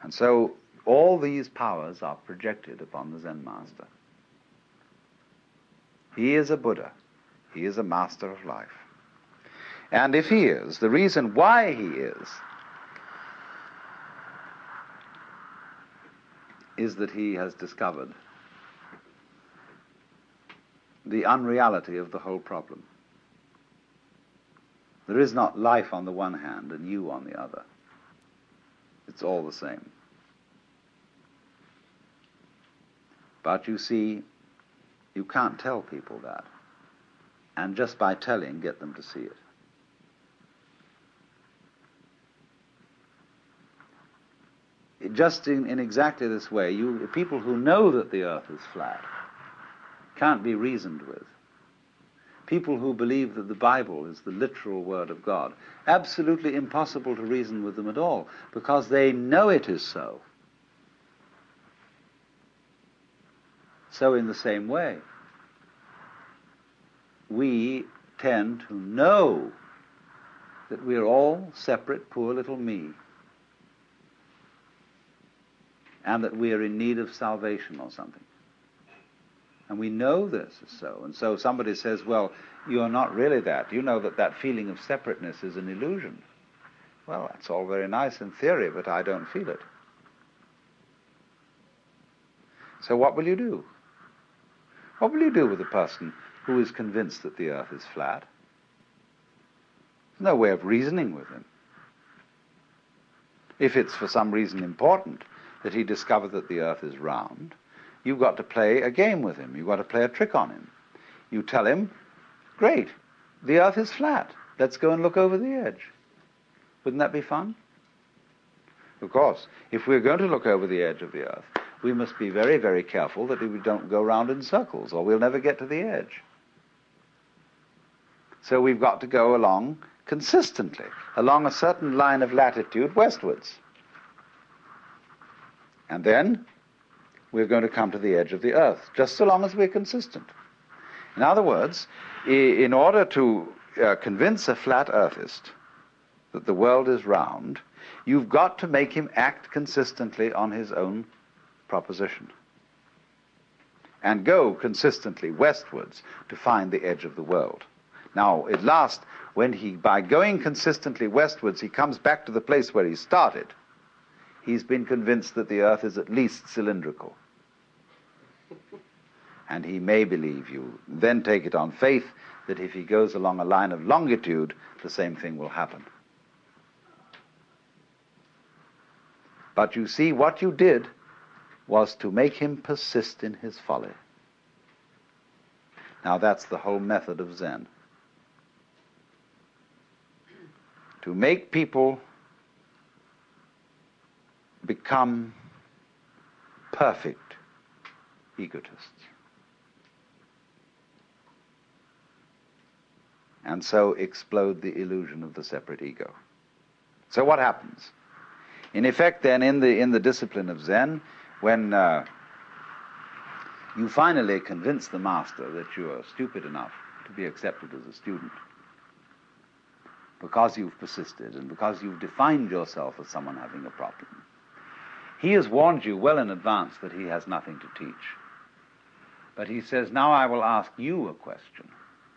And so all these powers are projected upon the Zen master. He is a Buddha. He is a master of life. And if he is, the reason why he is that he has discovered the unreality of the whole problem. There is not life on the one hand and you on the other. It's all the same. But you see, you can't tell people that. And just by telling, get them to see it. Just in exactly this way, people who know that the earth is flat can't be reasoned with. People who believe that the Bible is the literal word of God, absolutely impossible to reason with them at all, because they know it is so. So in the same way, we tend to know that we're all separate, poor little me, and that we are in need of salvation or something. And we know this is so. And so somebody says, well, you're not really that. You know that that feeling of separateness is an illusion. Well, that's all very nice in theory, but I don't feel it. So what will you do? What will you do with a person who is convinced that the earth is flat? There's no way of reasoning with him. If it's for some reason important that he discovered that the earth is round, you've got to play a game with him. You've got to play a trick on him. You tell him, great, the earth is flat. Let's go and look over the edge. Wouldn't that be fun? Of course, if we're going to look over the edge of the earth, we must be very, very careful that we don't go round in circles, or we'll never get to the edge. So we've got to go along consistently, along a certain line of latitude westwards. And then we're going to come to the edge of the earth, just so long as we're consistent. In other words, in order to convince a flat earthist that the world is round, you've got to make him act consistently on his own proposition and go consistently westwards to find the edge of the world. Now, at last, by going consistently westwards, he comes back to the place where he started, he's been convinced that the earth is at least cylindrical. And he may believe you, then take it on faith that if he goes along a line of longitude, the same thing will happen. But you see, what you did was to make him persist in his folly. Now that's the whole method of Zen. To make people become perfect egotists. And so explode the illusion of the separate ego. So what happens? In effect, then, in the discipline of Zen, when you finally convince the master that you are stupid enough to be accepted as a student, because you've persisted and because you've defined yourself as someone having a problem, he has warned you well in advance that he has nothing to teach. But he says, now I will ask you a question.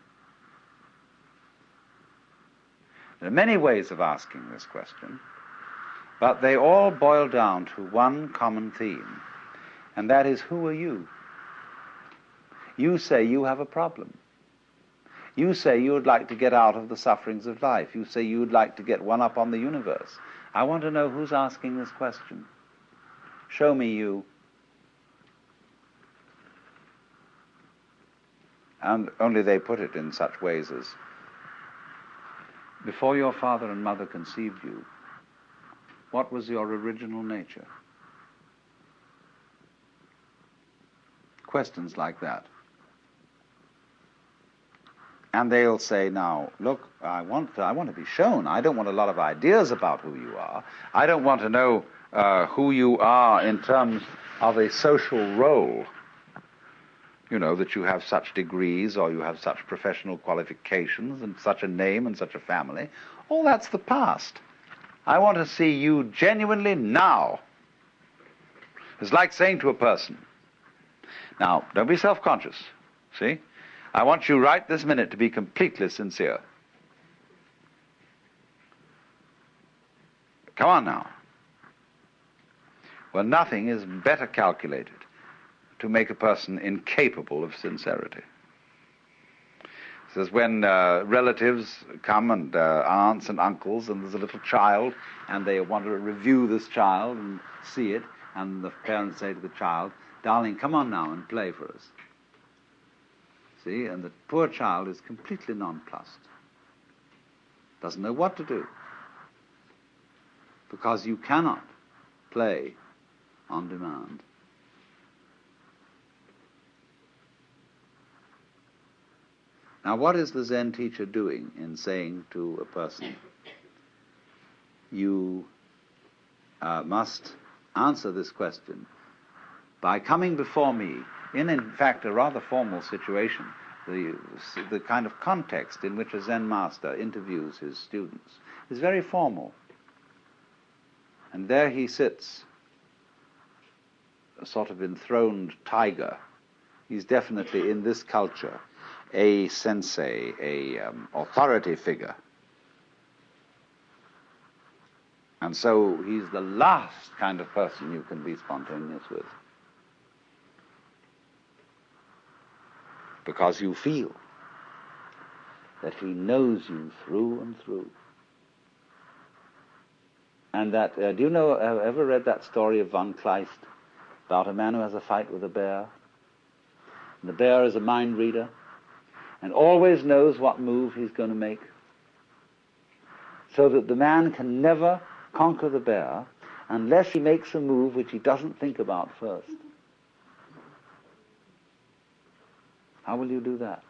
There are many ways of asking this question, but they all boil down to one common theme, and that is, who are you? You say you have a problem. You say you would like to get out of the sufferings of life. You say you would like to get one up on the universe. I want to know who's asking this question. Show me you. And only they put it in such ways as, before your father and mother conceived you, what was your original nature? Questions like that. And they'll say, now, look, I want to be shown. I don't want a lot of ideas about who you are. I don't want to know who you are in terms of a social role. You know, that you have such degrees or you have such professional qualifications and such a name and such a family. All that's the past. I want to see you genuinely now. It's like saying to a person, now, don't be self-conscious, see? I want you right this minute to be completely sincere. Come on now. Well, nothing is better calculated to make a person incapable of sincerity. It says when relatives come and aunts and uncles and there's a little child and they want to review this child and see it, and the parents say to the child, darling, come on now and play for us. See, and the poor child is completely nonplussed. Doesn't know what to do. Because you cannot play on demand. Now, what is the Zen teacher doing in saying to a person, you must answer this question by coming before me in fact, a rather formal situation, the kind of context in which a Zen master interviews his students is very formal. And there he sits, a sort of enthroned tiger. He's definitely, in this culture, a sensei, authority figure. And so he's the last kind of person you can be spontaneous with. Because you feel that he knows you through and through. And that, do you know, ever read that story of von Kleist about a man who has a fight with a bear? And the bear is a mind reader and always knows what move he's going to make, so that the man can never conquer the bear unless he makes a move which he doesn't think about first. How will you do that?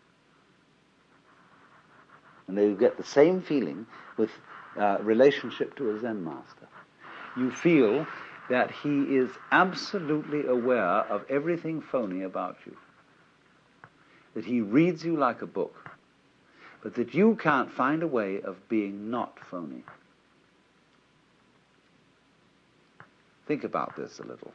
And you get the same feeling with relationship to a Zen master. You feel that he is absolutely aware of everything phony about you. That he reads you like a book, but that you can't find a way of being not phony. Think about this a little.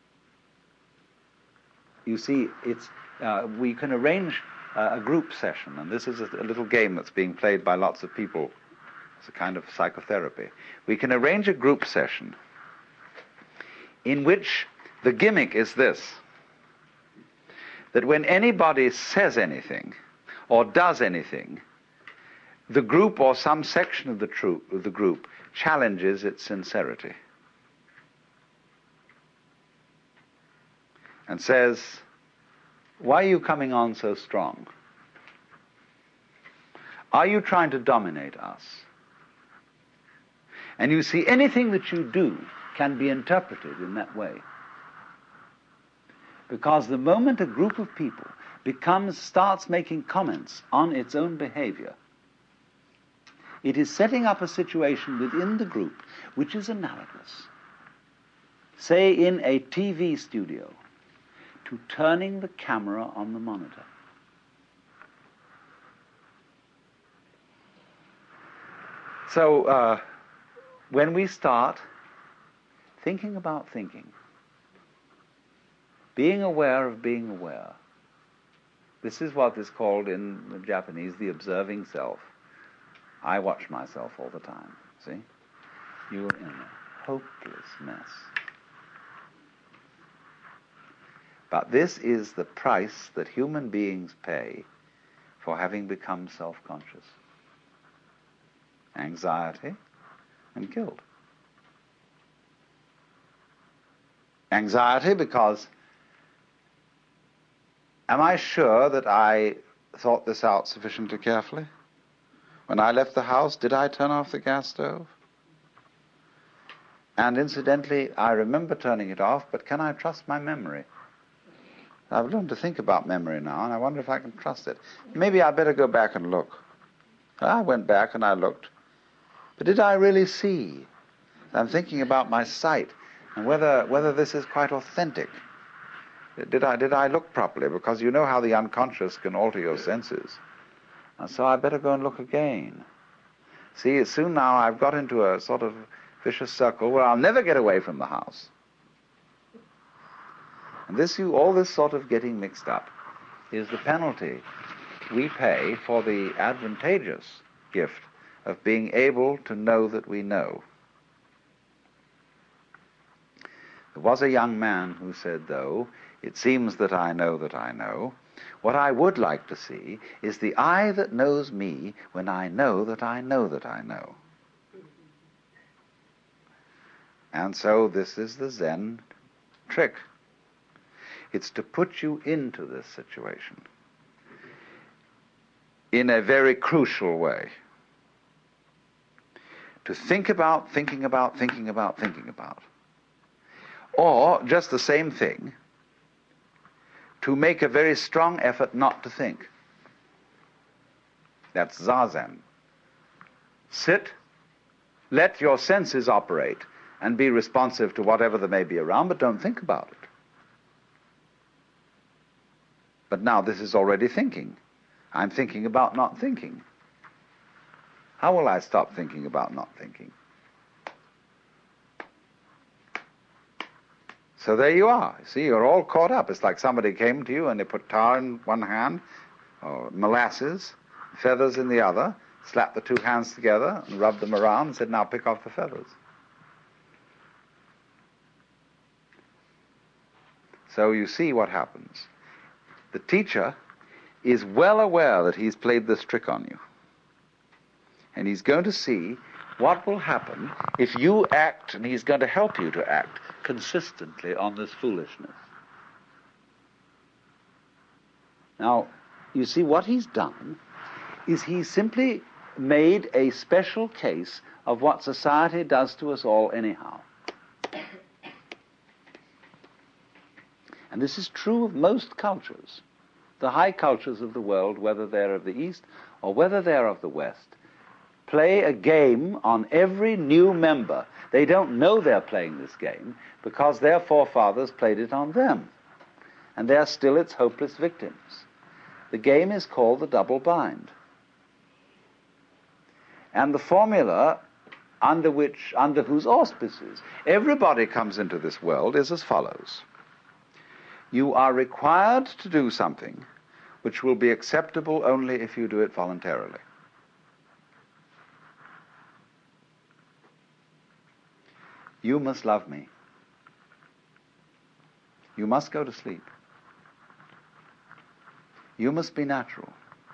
You see, we can arrange a group session, and this is a little game that's being played by lots of people. It's a kind of psychotherapy. We can arrange a group session in which the gimmick is this, that when anybody says anything or does anything, the group or some section of the group challenges its sincerity and says, why are you coming on so strong? Are you trying to dominate us? And you see, anything that you do can be interpreted in that way. Because the moment a group of people starts making comments on its own behavior, it is setting up a situation within the group which is analogous, say in a TV studio, to turning the camera on the monitor. So when we start thinking about thinking, being aware of being aware, this is what is called in the Japanese the observing self. I watch myself all the time, see? You're in a hopeless mess. But this is the price that human beings pay for having become self-conscious. Anxiety and guilt. Anxiety because, am I sure that I thought this out sufficiently carefully? When I left the house, did I turn off the gas stove? And incidentally, I remember turning it off, but can I trust my memory? I've learned to think about memory now, and I wonder if I can trust it. Maybe I better go back and look. I went back and I looked. But did I really see? I'm thinking about my sight and whether this is quite authentic. Did I look properly? Because you know how the unconscious can alter your senses. And so I better go and look again. See, soon now I've got into a sort of vicious circle where I'll never get away from the house. And all this sort of getting mixed up is the penalty we pay for the advantageous gift of being able to know that we know. There was a young man who said, though, it seems that I know that I know. What I would like to see is the I that knows me when I know that I know that I know. And so this is the Zen trick. It's to put you into this situation in a very crucial way. To think about, thinking about, thinking about, thinking about. Or, just the same thing, to make a very strong effort not to think. That's Zazen. Sit, let your senses operate, and be responsive to whatever there may be around, but don't think about it. But now this is already thinking. I'm thinking about not thinking. How will I stop thinking about not thinking? So there you are. See, you're all caught up. It's like somebody came to you and they put tar in one hand, or molasses, feathers in the other, slapped the two hands together and rubbed them around and said, now pick off the feathers. So you see what happens. The teacher is well aware that he's played this trick on you. And he's going to see what will happen if you act, and he's going to help you to act consistently on this foolishness. Now, you see, what he's done is he's simply made a special case of what society does to us all anyhow. And this is true of most cultures. The high cultures of the world, whether they're of the East or whether they're of the West, play a game on every new member. They don't know they're playing this game because their forefathers played it on them. And they're still its hopeless victims. The game is called the double bind. And the formula under whose auspices everybody comes into this world is as follows. You are required to do something which will be acceptable only if you do it voluntarily. You must love me. You must go to sleep. You must be natural.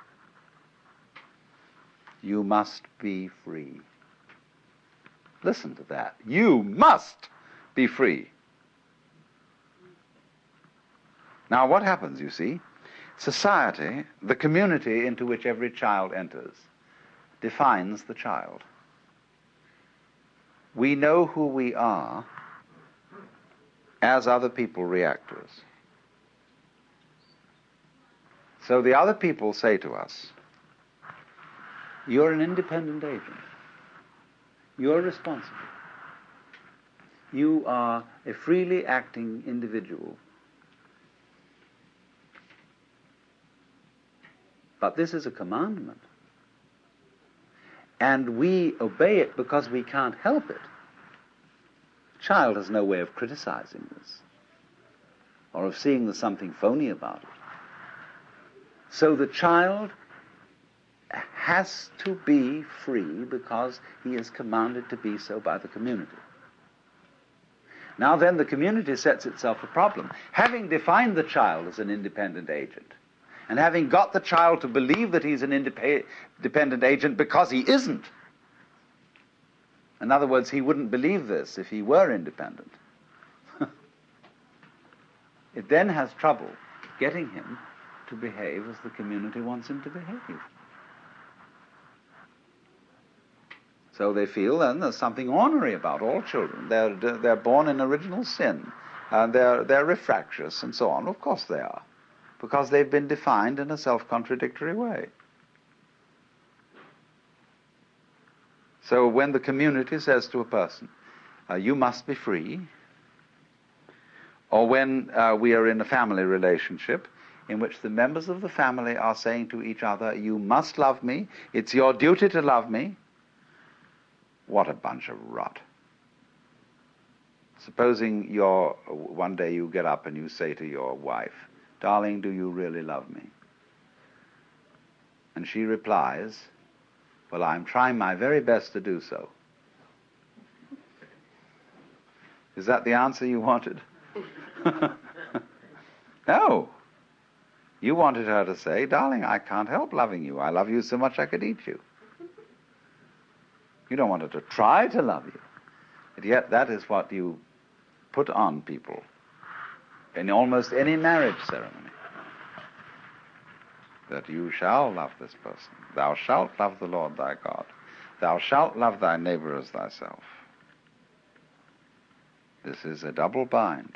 You must be free. Listen to that. You must be free. Now what happens, you see? Society, the community into which every child enters, defines the child. We know who we are as other people react to us. So the other people say to us, you're an independent agent. You're responsible. You are a freely acting individual. But this is a commandment. And we obey it because we can't help it. The child has no way of criticizing this or of seeing there's something phony about it. So the child has to be free because he is commanded to be so by the community. Now then, the community sets itself a problem. Having defined the child as an independent agent, and having got the child to believe that he's an independent agent because he isn't. In other words, he wouldn't believe this if he were independent. It then has trouble getting him to behave as the community wants him to behave. So they feel then there's something ornery about all children. They're born in original sin, and they're refractious and so on. Of course they are, because they've been defined in a self-contradictory way. So when the community says to a person, you must be free, or when we are in a family relationship in which the members of the family are saying to each other, you must love me, it's your duty to love me, what a bunch of rot. It's supposing one day you get up and you say to your wife, "Darling, do you really love me?" And she replies, "Well, I'm trying my very best to do so." Is that the answer you wanted? No. You wanted her to say, "Darling, I can't help loving you. I love you so much I could eat you." You don't want her to try to love you. And yet that is what you put on people in almost any marriage ceremony. That you shall love this person. Thou shalt love the Lord thy God. Thou shalt love thy neighbor as thyself. This is a double bind.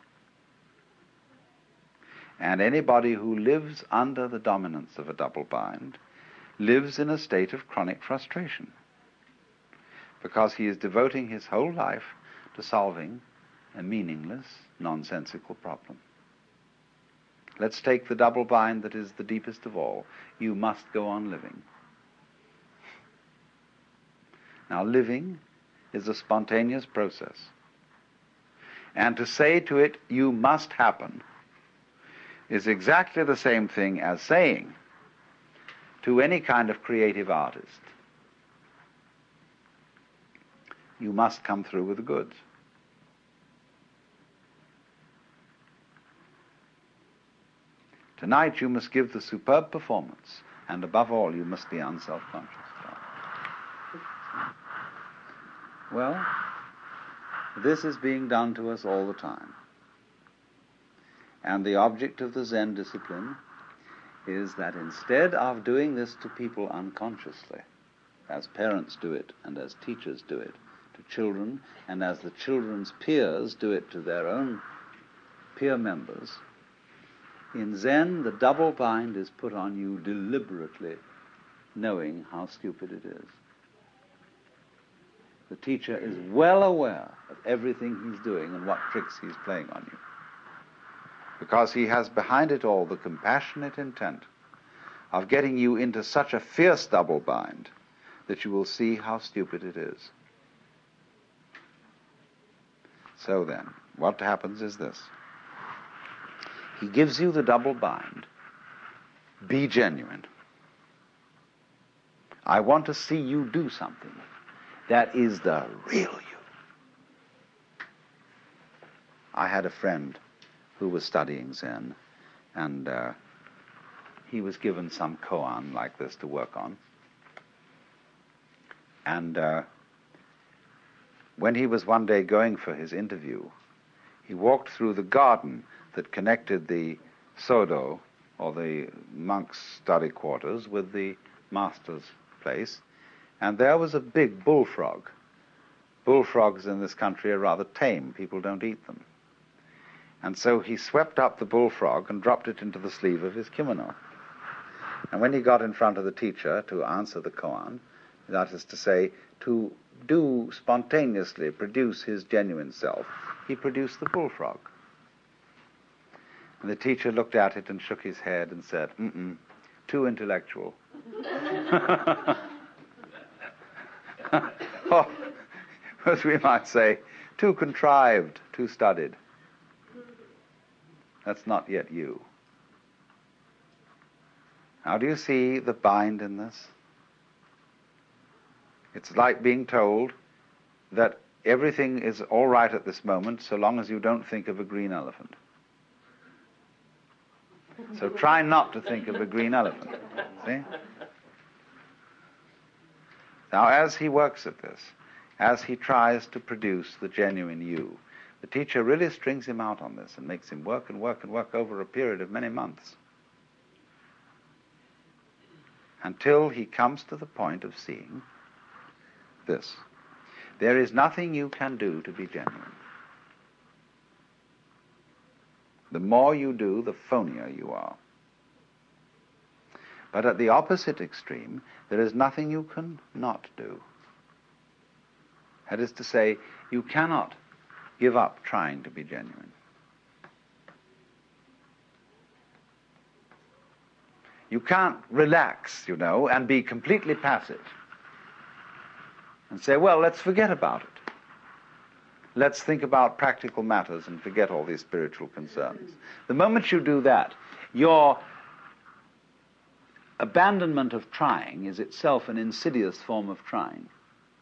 And anybody who lives under the dominance of a double bind lives in a state of chronic frustration, because he is devoting his whole life to solving a meaningless, nonsensical problem. Let's take the double bind that is the deepest of all. You must go on living. Now, living is a spontaneous process. And to say to it, "you must happen," is exactly the same thing as saying to any kind of creative artist, "you must come through with the goods." Tonight you must give the superb performance, and above all you must be unself-conscious. Well, this is being done to us all the time. And the object of the Zen discipline is that instead of doing this to people unconsciously, as parents do it and as teachers do it to children, and as the children's peers do it to their own peer members, in Zen the double bind is put on you deliberately, knowing how stupid it is. The teacher is well aware of everything he's doing and what tricks he's playing on you, because he has behind it all the compassionate intent of getting you into such a fierce double bind that you will see how stupid it is. So then, what happens is this. He gives you the double bind. Be genuine. I want to see you do something that is the real you. I had a friend who was studying Zen, and he was given some koan like this to work on. And when he was one day going for his interview, he walked through the garden that connected the Sodo, or the monks' study quarters, with the master's place, and there was a big bullfrog. Bullfrogs in this country are rather tame. People don't eat them. And so he swept up the bullfrog and dropped it into the sleeve of his kimono. And when he got in front of the teacher to answer the koan, that is to say, to do spontaneously produce his genuine self, he produced the bullfrog. And the teacher looked at it and shook his head and said, too intellectual. Or, as we might say, too contrived, too studied. That's not yet you. Now, do you see the bind in this? It's like being told that everything is all right at this moment so long as you don't think of a green elephant. So try not to think of a green elephant. See? Now, as he works at this, as he tries to produce the genuine you, the teacher really strings him out on this and makes him work and work and work over a period of many months, until he comes to the point of seeing this. There is nothing you can do to be genuine. The more you do, the phonier you are. But at the opposite extreme, there is nothing you can not do. That is to say, you cannot give up trying to be genuine. You can't relax, and be completely passive and say, well, let's forget about it. let's think about practical matters and forget all these spiritual concerns. The moment you do that, your abandonment of trying is itself an insidious form of trying.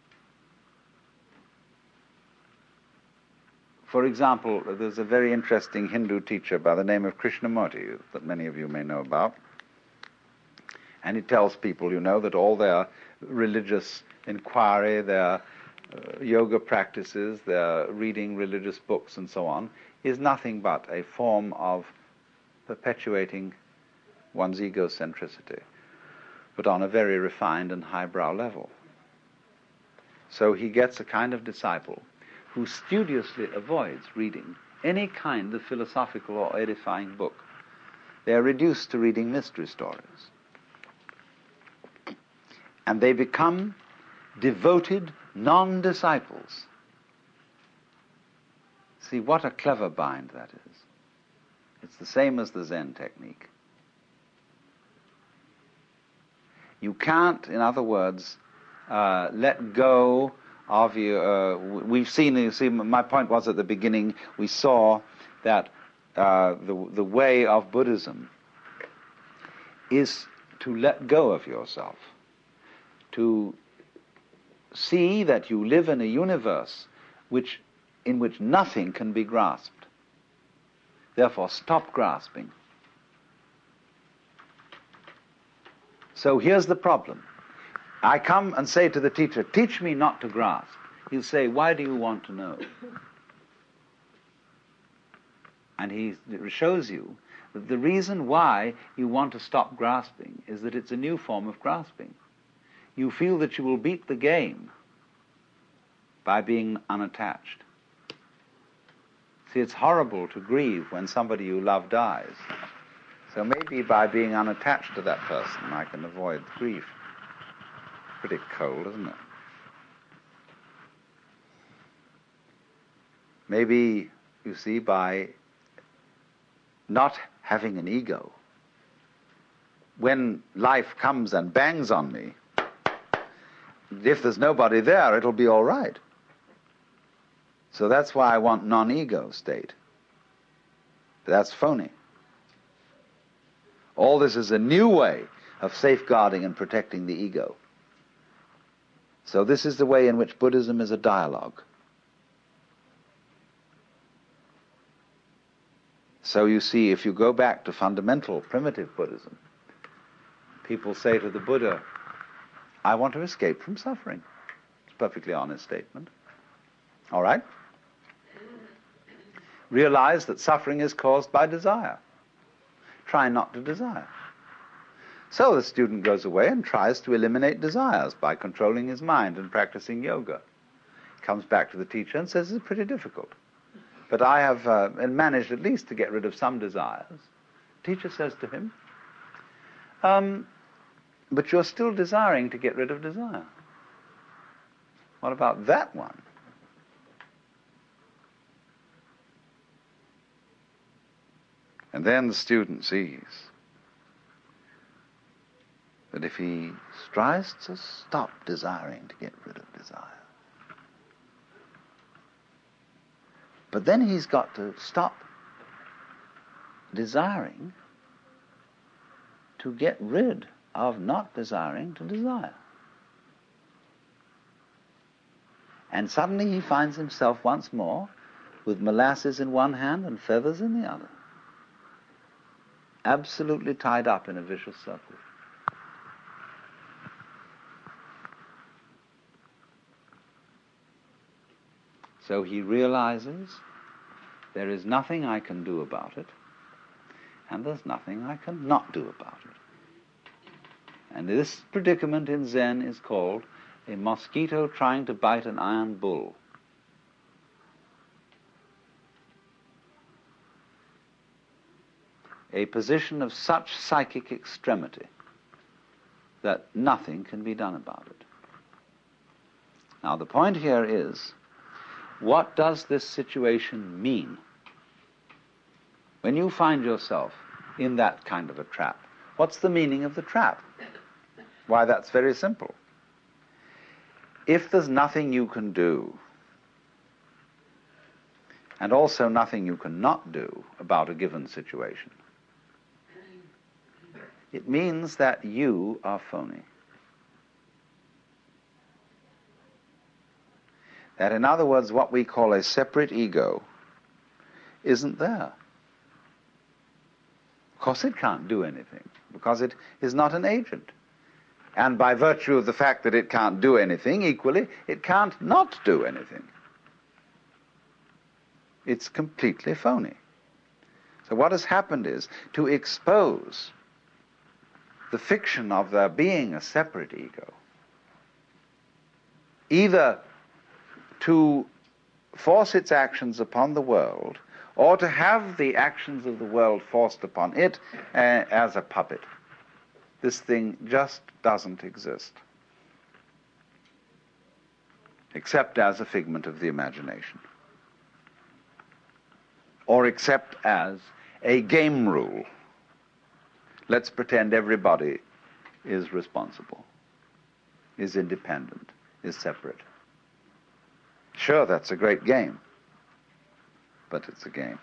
For example, there's a very interesting Hindu teacher by the name of Krishnamurti that many of you may know about. And he tells people, that all their religious inquiry, their yoga practices, their reading religious books and so on, is nothing but a form of perpetuating one's egocentricity, but on a very refined and highbrow level. So he gets a kind of disciple who studiously avoids reading any kind of philosophical or edifying book. They are reduced to reading mystery stories. And they become devoted non-disciples. See, what a clever bind that is. It's the same as the Zen technique. You can't, in other words, let go of your... we've seen, you see, my point was at the beginning, we saw that the way of Buddhism is to let go of yourself, to see that you live in a universe in which nothing can be grasped. Therefore, stop grasping. So here's the problem. I come and say to the teacher, teach me not to grasp. He'll say, why do you want to know? And he shows you that the reason why you want to stop grasping is that it's a new form of grasping. You feel that you will beat the game by being unattached. See, it's horrible to grieve when somebody you love dies. So maybe by being unattached to that person, I can avoid grief. Pretty cold, isn't it? Maybe, you see, by not having an ego, when life comes and bangs on me, if there's nobody there, it'll be all right. So that's why I want non-ego state. That's phony. All this is a new way of safeguarding and protecting the ego. So this is the way in which Buddhism is a dialogue. So you see, if you go back to fundamental primitive Buddhism, people say to the Buddha, I want to escape from suffering. It's a perfectly honest statement. All right? Realize that suffering is caused by desire. Try not to desire. So the student goes away and tries to eliminate desires by controlling his mind and practicing yoga. Comes back to the teacher and says, it's pretty difficult. But I have managed at least to get rid of some desires. The teacher says to him, but you're still desiring to get rid of desire. What about that one? And then the student sees that if he tries to stop desiring to get rid of desire, but then he's got to stop desiring to get rid of not desiring to desire. And suddenly he finds himself once more with molasses in one hand and feathers in the other, absolutely tied up in a vicious circle. So he realizes there is nothing I can do about it, and there's nothing I can not do about it. And this predicament in Zen is called a mosquito trying to bite an iron bull. A position of such psychic extremity that nothing can be done about it. Now the point here is, what does this situation mean? When you find yourself in that kind of a trap, what's the meaning of the trap? Why, that's very simple. If there's nothing you can do, and also nothing you cannot do about a given situation. It means that you are phony. That, in other words, what we call a separate ego isn't there. Of course it can't do anything, because it is not an agent. And by virtue of the fact that it can't do anything, equally, it can't not do anything. It's completely phony. So what has happened is to expose the fiction of there being a separate ego, either to force its actions upon the world, or to have the actions of the world forced upon it as a puppet. This thing just doesn't exist, except as a figment of the imagination, or except as a game rule. Let's pretend everybody is responsible, is independent, is separate. Sure, that's a great game, but it's a game.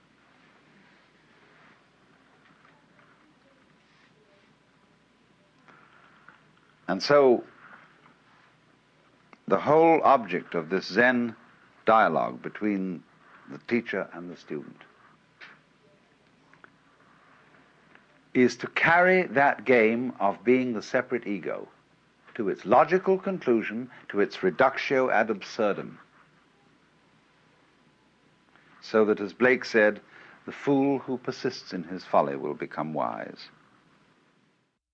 And so, the whole object of this Zen dialogue between the teacher and the student is to carry that game of being the separate ego to its logical conclusion, to its reductio ad absurdum. So that, as Blake said, the fool who persists in his folly will become wise.